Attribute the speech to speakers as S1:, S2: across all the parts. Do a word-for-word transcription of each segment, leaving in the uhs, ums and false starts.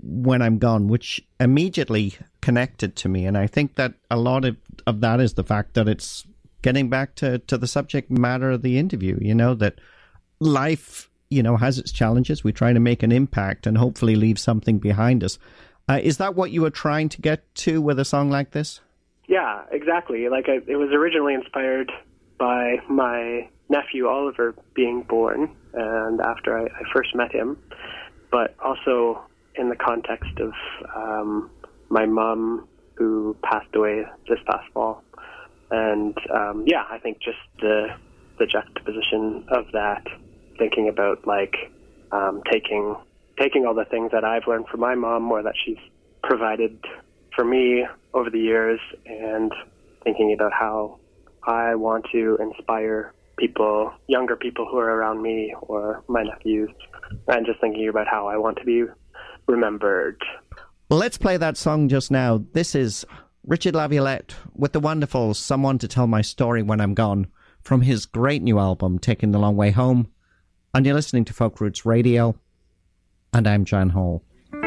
S1: When I'm Gone, which immediately connected to me. And I think that a lot of, of that is the fact that it's getting back to, to the subject matter of the interview, you know, that life, you know, has its challenges. We try to make an impact and hopefully leave something behind us. Uh, is that what you were trying to get to with a song like this?
S2: Yeah, exactly. Like I, it was originally inspired by my nephew Oliver being born, and after I, I first met him, but also in the context of um, my mom who passed away this past fall. And um, yeah, I think just the the juxtaposition of that, thinking about like um, taking taking all the things that I've learned from my mom or that she's provided for me over the years, and thinking about how I want to inspire people, younger people who are around me or my nephews, and just thinking about how I want to be remembered.
S1: Well, let's play that song just now. This is Richard Laviolette with the wonderful Someone to Tell My Story When I'm Gone from his great new album, Taking the Long Way Home. And you're listening to Folk Roots Radio, and I'm Jan Hall.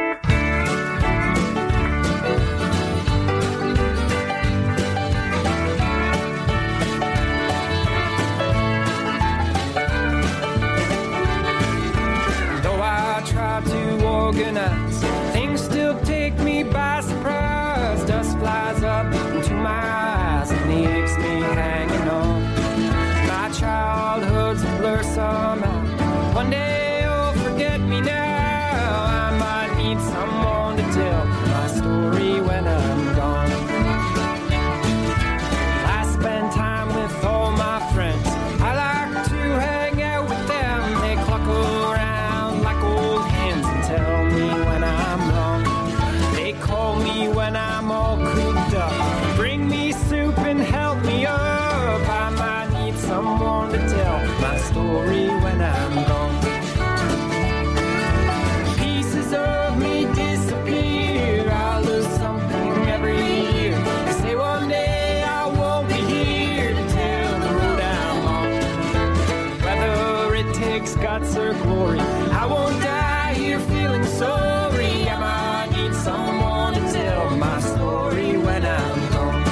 S3: Organize. Things still take me by surprise. Dust flies up into my eyes and leaves me hanging on. My childhood's a blur somehow. One day you'll forget me now. I might need someone to tell my story when I'm gone. I spend time with all my friends. I like to hang out with them. They cluck around like old hens and tell me when I'm wrong. They call me when I'm all cooped up. Bring me soup and help me up. I might need someone to tell my story when I'm gone. Pieces of me disappear. I lose something every year. They say one day I won't be here to tell the road I'm on. Whether it takes guts or glory, I won't die here feeling sorry. I might need someone to tell my story when I'm gone.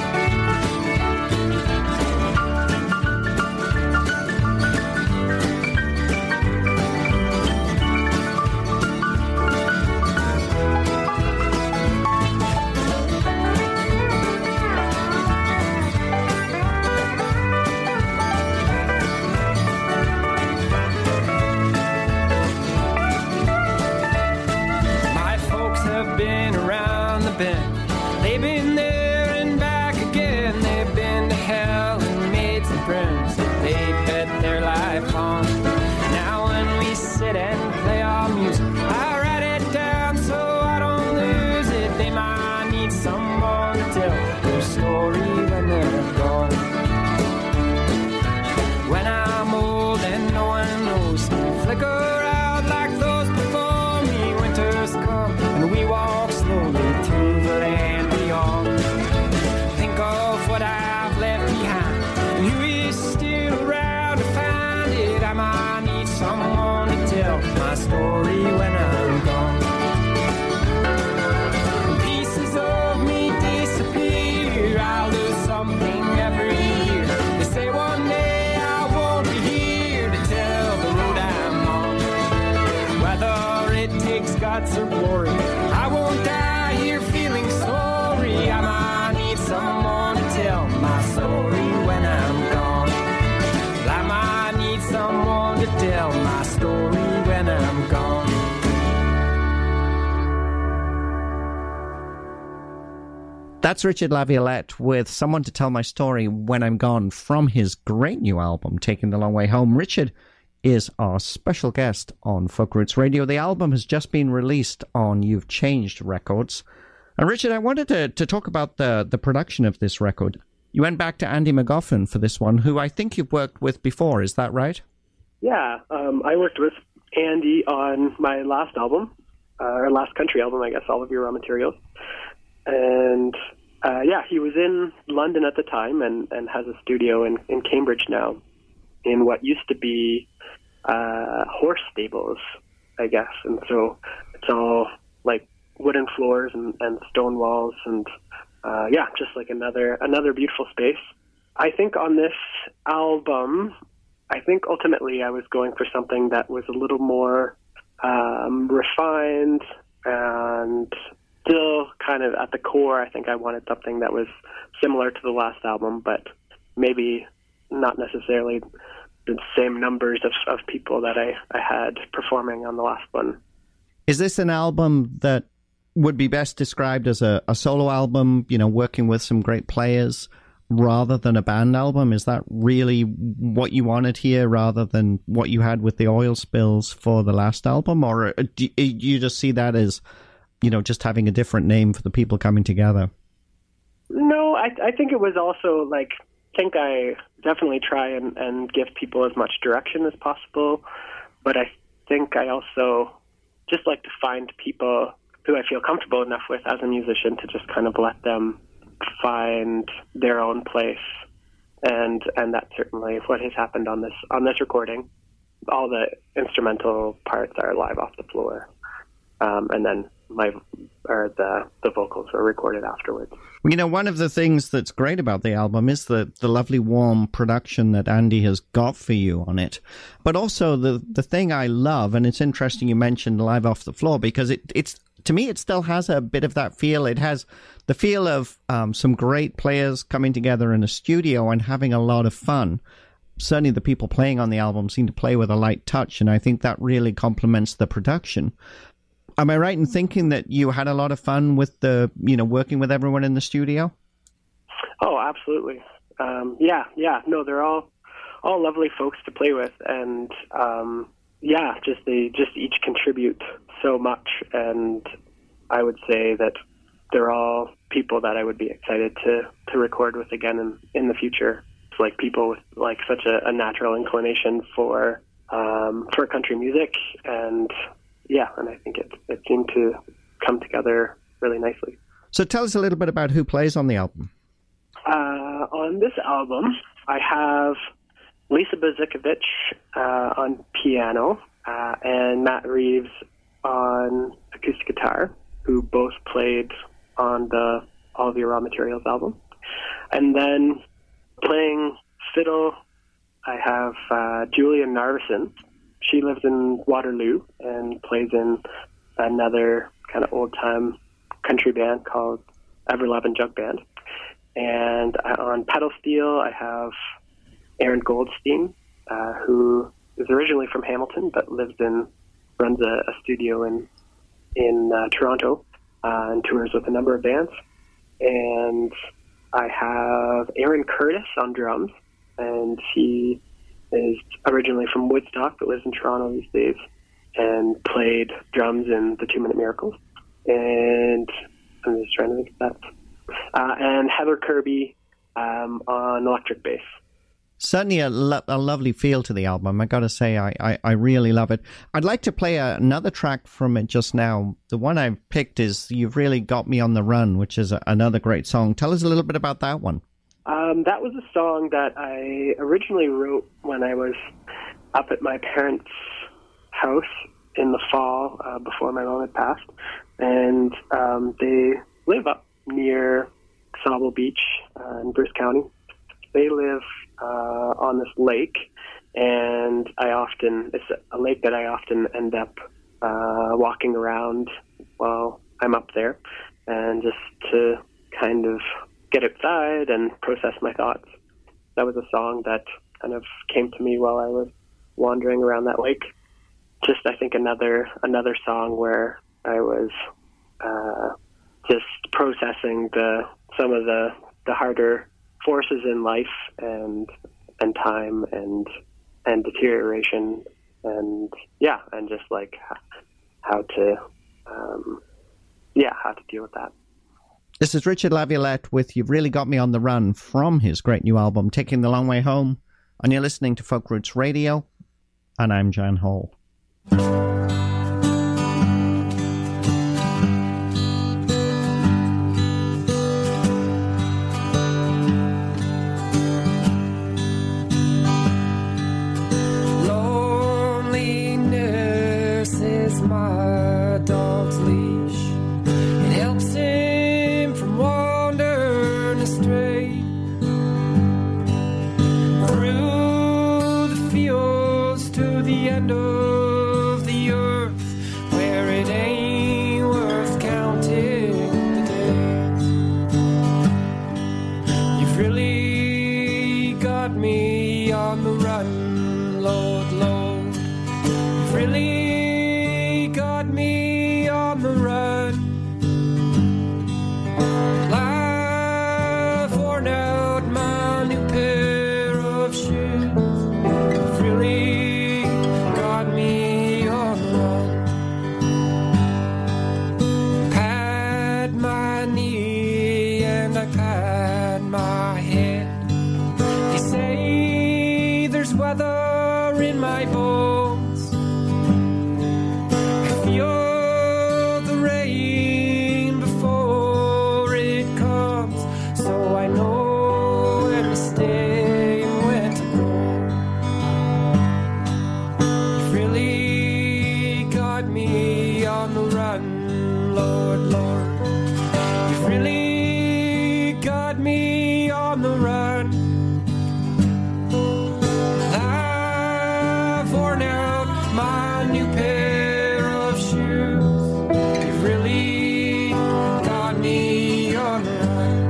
S3: My folks have been around the bend. They've been there and back again. They've been to hell and made some friends that they bet their life on. Now when we sit and play our music, I write it down so I don't lose it. They might need someone to tell their story when they're gone. When I'm old and no one knows me, flicker out like those before me. Winter's come and we walk slowly to the land beyond. Think of what I've left behind and who is still around to find it. I might need someone to tell my story when I'm gone. Pieces of me disappear. I'll lose something every year. They say one day I won't be here to tell the road I'm on. Whether it takes guts or glory, I won't die here feeling sorry. I might need someone to tell my story when I'm gone. I might need someone to tell my story when I'm gone.
S1: That's Richard Laviolette with Someone to Tell My Story When I'm Gone from his great new album, Taking the Long Way Home. Richard is our special guest on Folk Roots Radio. The album has just been released on You've Changed Records. And Richard, I wanted to, to talk about the, the production of this record. You went back to Andy McGoffin for this one, who I think you've worked with before. Is that right?
S2: Yeah, um, I worked with Andy on my last album, uh, or last country album, I guess, All of Your Raw Materials. And uh, yeah, he was in London at the time and, and has a studio in, in Cambridge now in what used to be uh, horse stables, I guess. And so it's all like wooden floors and, and stone walls, and uh, yeah, just like another another beautiful space. I think on this album, I think ultimately I was going for something that was a little more um, refined and still kind of at the core. I think I wanted something that was similar to the last album, but maybe not necessarily the same numbers of, of people that I, I had performing on the last one.
S1: Is this an album that would be best described as a, a solo album, you know, working with some great players, rather than a band album? Is that really what you wanted here, rather than what you had with the Oil Spills for the last album? Or do you just see that as, you know, just having a different name for the people coming together?
S2: No, I, I think it was also like, I think I definitely try and, and give people as much direction as possible, but I think I also just like to find people who I feel comfortable enough with as a musician to just kind of let them find their own place, and and that's certainly what has happened on this on this recording. All the instrumental parts are live off the floor, um, and then my or the the vocals were recorded afterwards.
S1: You know, one of the things that's great about the album is the the lovely warm production that Andy has got for you on it, but also the the thing I love, and it's interesting you mentioned live off the floor, because it it's to me, it still has a bit of that feel. It has the feel of um, some great players coming together in a studio and having a lot of fun. Certainly the people playing on the album seem to play with a light touch, and I think that really complements the production. Am I right in thinking that you had a lot of fun with the, you know, working with everyone in the studio?
S2: Oh, absolutely. Um, yeah, yeah. No, they're all all lovely folks to play with, and um, yeah, just they just each contribute so much, and I would say that they're all people that I would be excited to, to record with again in, in the future. It's like people with like such a, a natural inclination for um, for country music, and yeah, and I think it it seemed to come together really nicely.
S1: So tell us a little bit about who plays on the album.
S2: Uh, on this album, I have Lisa Bezikovich uh, on piano uh, and Matt Reeves on acoustic guitar, who both played on the All the Raw Materials album. And then playing fiddle, I have uh, Julia Narveson. She lives in Waterloo and plays in another kind of old-time country band called Everlovin' Jug Band. And on pedal steel, I have Aaron Goldstein, uh, who is originally from Hamilton but lives in runs a, a studio in in uh, Toronto uh, and tours with a number of bands. And I have Aaron Curtis on drums, and he is originally from Woodstock but lives in Toronto these days and played drums in the Two Minute Miracles. And I'm just trying to think of that. Uh, and Heather Kirby um, on electric bass.
S1: Certainly a, lo- a lovely feel to the album. I got to say, I, I, I really love it. I'd like to play a, another track from it just now. The one I've picked is You've Really Got Me on the Run, which is a, another great song. Tell us a little bit about that one.
S2: Um, that was a song that I originally wrote when I was up at my parents' house in the fall uh, before my mom had passed. And um, they live up near Sauble Beach uh, in Bruce County. They live uh, on this lake, and I often, it's a lake that I often end up uh, walking around while I'm up there, and just to kind of get outside and process my thoughts. That was a song that kind of came to me while I was wandering around that lake. Just, I think, another another song where I was uh, just processing the some of the, the harder forces in life and and time and and deterioration, and yeah, and just like how to um, yeah how to deal with that.
S1: This is Richard Laviolette with You've Really Got Me on the Run from his great new album Taking the Long Way Home, and you're listening to Folk Roots Radio, and I'm Jan Hall.
S3: Loneliness is my dog's leash. Lord, Lord. You've really got me on the run. I've worn out my new pair of shoes. You've really got me on the run.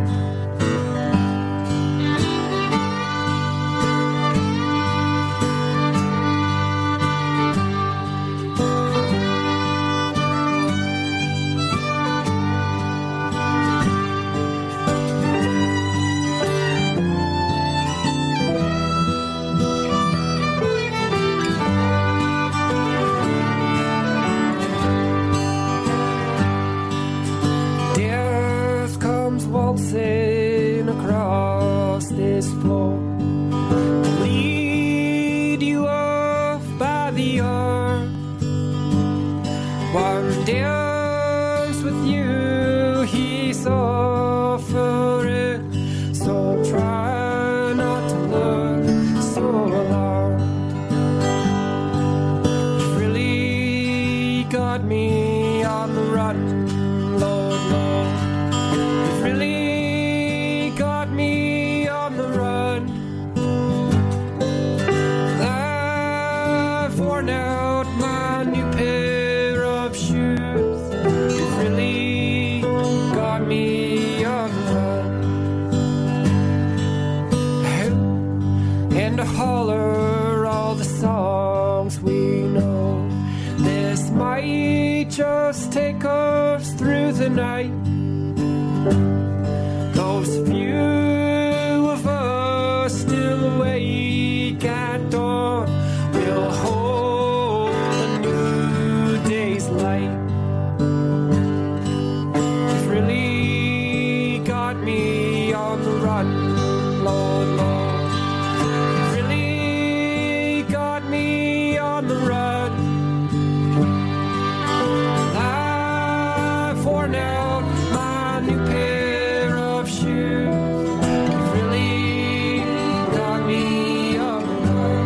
S3: Death comes waltzing across this floor to lead you off by the arm. One dance with you he's offering, so try not to look so alarmed. You've really got me on the run, Lord, Lord. You've really got me on the run. I've worn out my new pair of shoes. You've really got me on the run. And to holler all the songs we know. This might just take us through the night. Those few of us still awake at dawn will hold a new day's light. You've really got me on the run, Lord, Lord. You've really got me on the run. I've worn out my new pair of shoes. You've really got me on the run.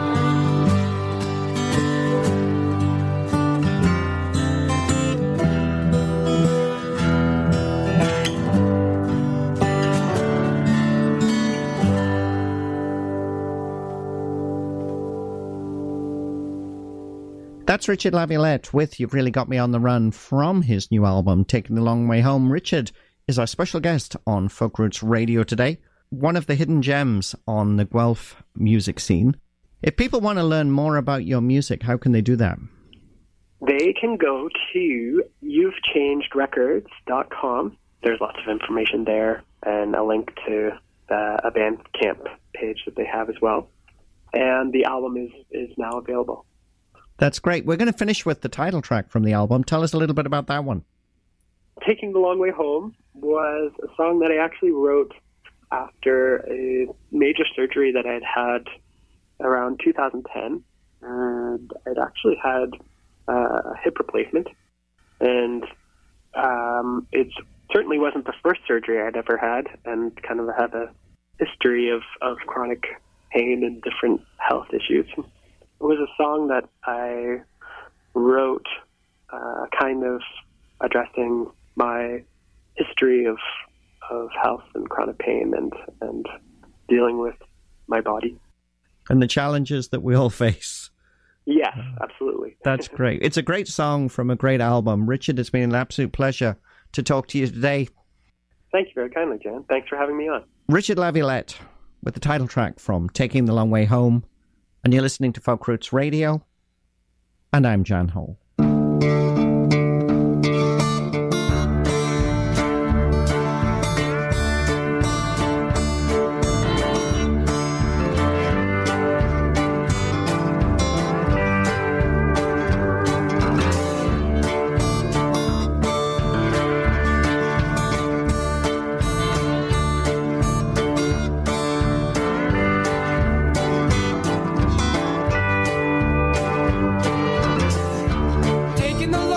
S1: That's Richard Laviolette with You've Really Got Me on the Run from his new album, Taking the Long Way Home. Richard is our special guest on Folk Roots Radio today, one of the hidden gems on the Guelph music scene. If people want to learn more about your music, how can they do that?
S2: They can go to you've changed records dot com. There's lots of information there and a link to uh, a Bandcamp page that they have as well. And the album is, is now available.
S1: That's great. We're going to finish with the title track from the album. Tell us a little bit about that one.
S2: Taking the Long Way Home was a song that I actually wrote after a major surgery that I'd had around two thousand ten. And I'd actually had uh, a hip replacement. And um, it certainly wasn't the first surgery I'd ever had, and kind of had a history of, of chronic pain and different health issues. It was a song that I wrote uh, kind of addressing my history of of health and chronic pain and, and dealing with my body.
S1: And the challenges that we all face.
S2: Yes, absolutely.
S1: That's great. It's a great song from a great album. Richard, it's been an absolute pleasure to talk to you today.
S2: Thank you very kindly, Jan. Thanks for having me on.
S1: Richard Laviolette with the title track from Taking the Long Way Home. And you're listening to Folk Roots Radio. And I'm Jan Hall.
S3: Taking the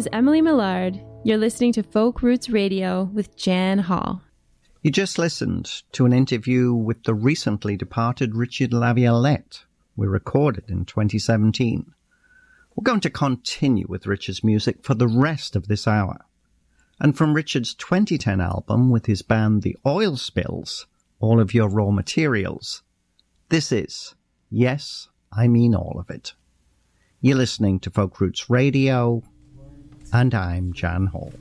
S4: is Emily Millard. You're listening to Folk Roots Radio with Jan Hall.
S1: You just listened to an interview with the recently departed Richard Laviolette. We recorded in twenty seventeen. We're going to continue with Richard's music for the rest of this hour. And from Richard's twenty ten album with his band The Oil Spills, All of Your Raw Materials, this is Yes, I Mean All of It. You're listening to Folk Roots Radio, and I'm Jan Hall.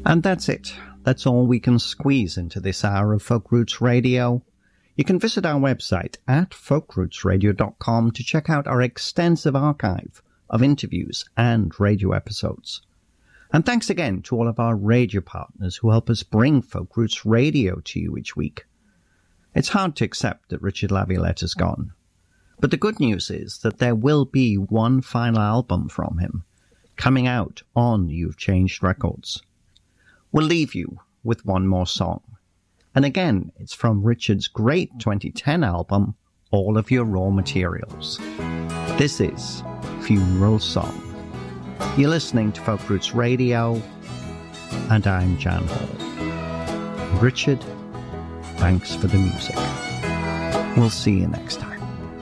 S1: And that's it. That's all we can squeeze into this hour of Folk Roots Radio. You can visit our website at folk roots radio dot com to check out our extensive archive of interviews and radio episodes. And thanks again to all of our radio partners who help us bring Folk Roots Radio to you each week. It's hard to accept that Richard Laviolette is gone. But the good news is that there will be one final album from him coming out on You've Changed Records. We'll leave you with one more song. And again, it's from Richard's great twenty ten album, All of Your Raw Materials. This is Funeral Song. You're listening to Folk Roots Radio, and I'm Jan Hall. Richard, thanks for the music. We'll see you next time.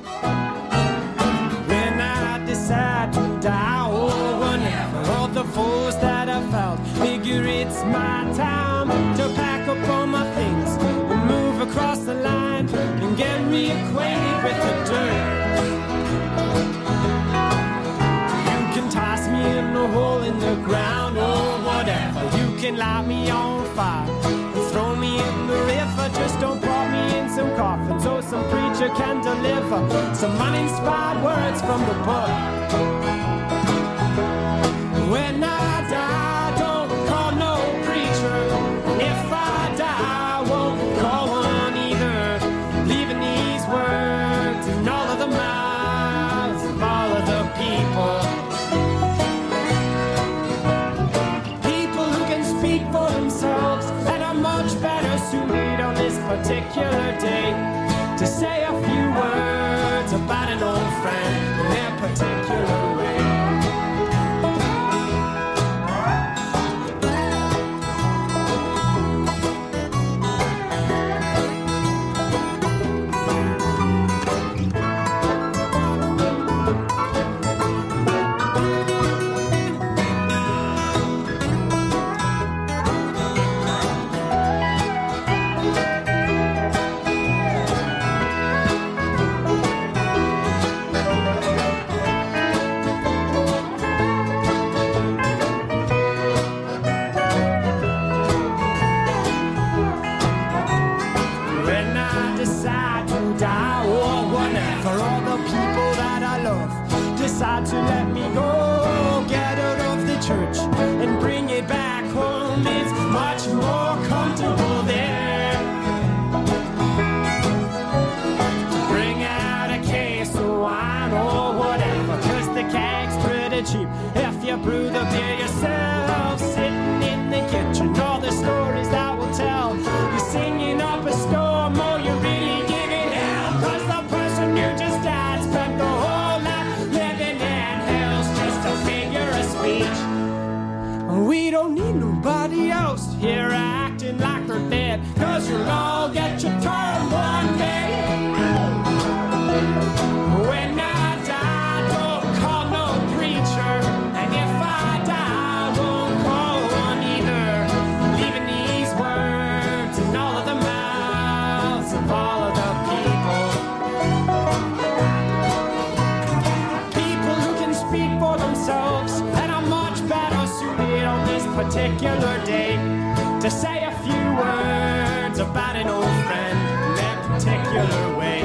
S3: When I decide to die, oh, whenever all the force that I felt, figure it's my time to pack up all my things and move across the line and get reacquainted with the dirt. You can toss me in a hole in the ground or whatever. You can light me on fire and throw me in the river. Just don't put me in some coffin so some preacher can deliver some uninspired words from the book. When I die, don't call no preacher. If I die, I won't call one either. Leaving these words in all of the mouths of all of the people. People who can speak for themselves and are much better suited on this particular day to say a few words about an old friend in their particular way. Decide to let me go, get out of the church and bring it back home. It's much more comfortable there to bring out a case of wine or whatever, cause the keg's pretty cheap if you brew the beer yourself. Sitting in the kitchen, all the stories that we'll tell, you're singing up a storm or you're really giving hell, cause the person you just died spent the whole we don't need nobody else here acting like they're dead, cause you'll all get your turn one day. When I die, don't call no preacher, and if I die, I won't call one either. Leaving these words in all of the mouths of all of the people. People who can speak for themselves and are much better suited on this particular day to say a few words about an old friend in their particular way.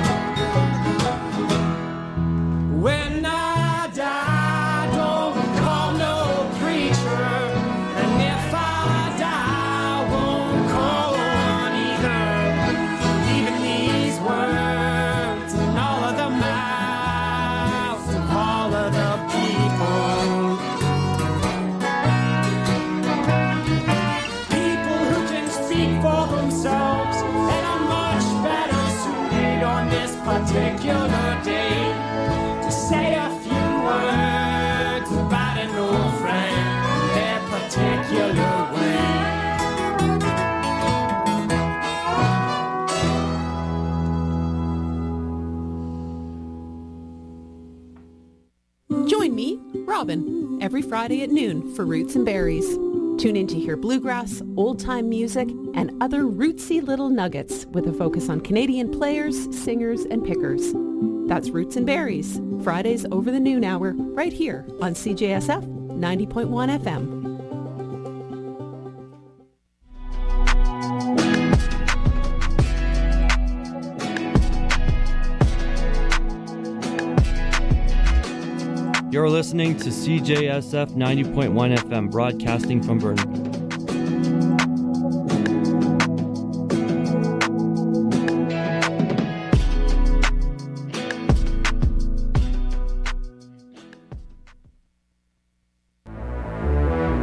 S3: When I die, don't call no preacher, and if I die, I won't call one either. Even these words in all of the mouths of all of the people. For themselves and are much better suited on this particular day to say a few words about an old friend in their particular way.
S5: Join me, Robin, every Friday at noon for Roots and Berries. Tune in to hear bluegrass, old-time music, and other rootsy little nuggets with a focus on Canadian players, singers, and pickers. That's Roots and Berries, Fridays over the noon hour, right here on C J S F ninety point one F M.
S6: You're listening to C J S F ninety point one F M, broadcasting from Vernon.